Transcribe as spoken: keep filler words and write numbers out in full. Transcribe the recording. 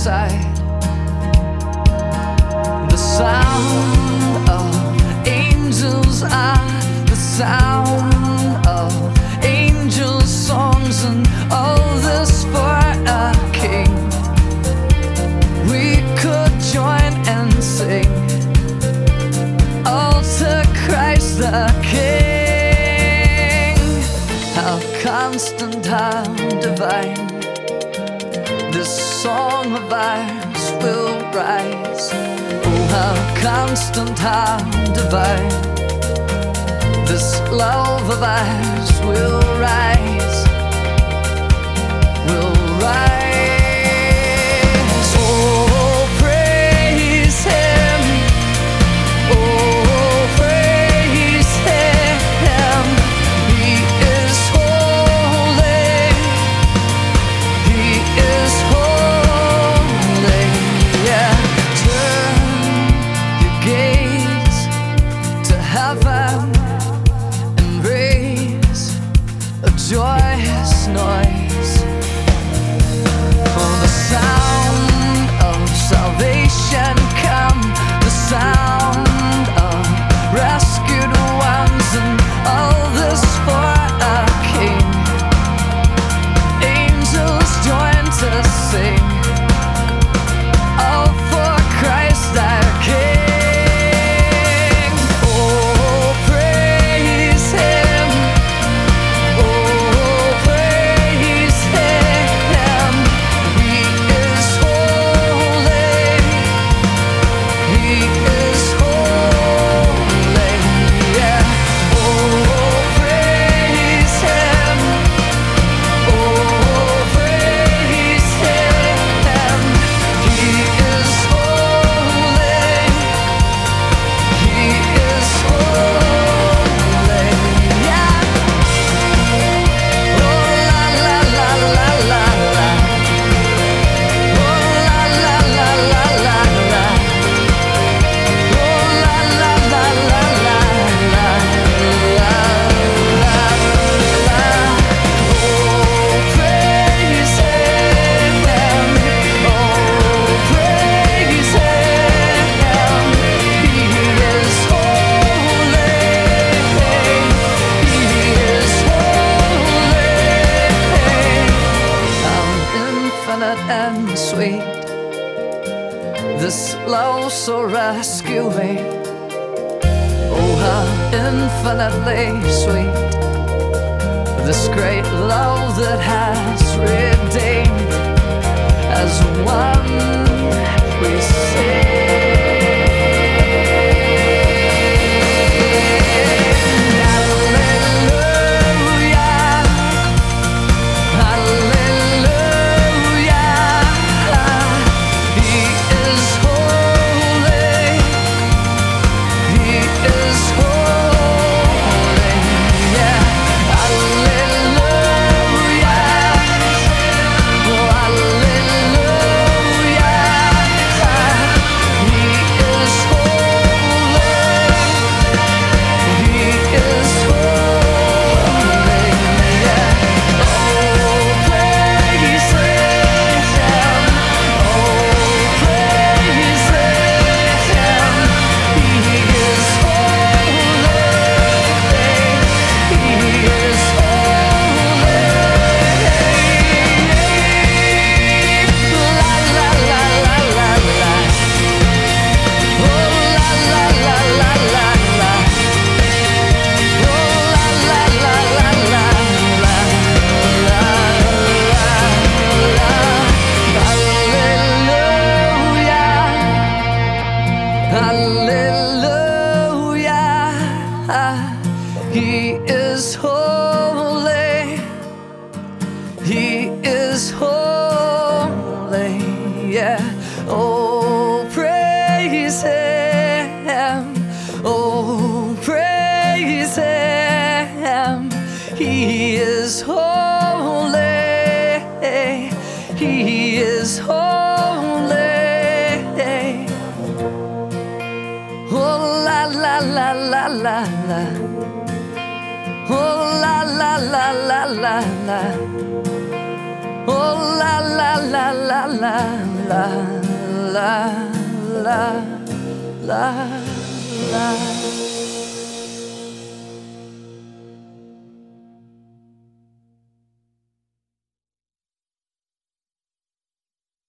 inside. The sound of angels are the sound of angels' songs, and all this for a king. We could join and sing all to Christ the King. How constant, how divine, this song of ours will rise. Oh, how constant, how divine, this love of ours will rise, will rise. Oh, praise Him. Oh, praise Him. He is holy. He is holy. Yeah. Turn your gaze to heaven and raise a joyous noise. For the sound of salvation come, the sound of rescued ones, and all this for a king. Angels join to sing, all for Christ our King. Oh, praise Him. Oh, praise Him. He is holy. He is holy. Yeah. Oh, praise Him. Oh, praise Him. He is holy. He is holy. Yeah. Oh, la la la la la la. Oh, la la la la la la. Oh, la la la la la la la la. Oh, praise Him. Oh, praise Him. He is holy. He is holy. How infinite and sweet, this love so rescuing. Oh, how infinitely sweet, this great love that has redeemed. As one we sing. Hallelujah. Hallelujah. He is holy. He is holy. Yeah. Hallelujah. Oh, hallelujah. He is holy. He is holy. Yeah. Oh, praise Him. Oh, praise Him. He is holy. He is holy. La la la la la la. Oh, la la la la la la. Oh, la la la la la la. La la la. Hallelujah. Hallelujah. He is holy. He is holy. Yeah. Oh, praise Him. Oh, praise Him. He is holy. He is holy. Oh, la la la la la la. Oh, la la la la la la. Oh la la la la la la la la la la.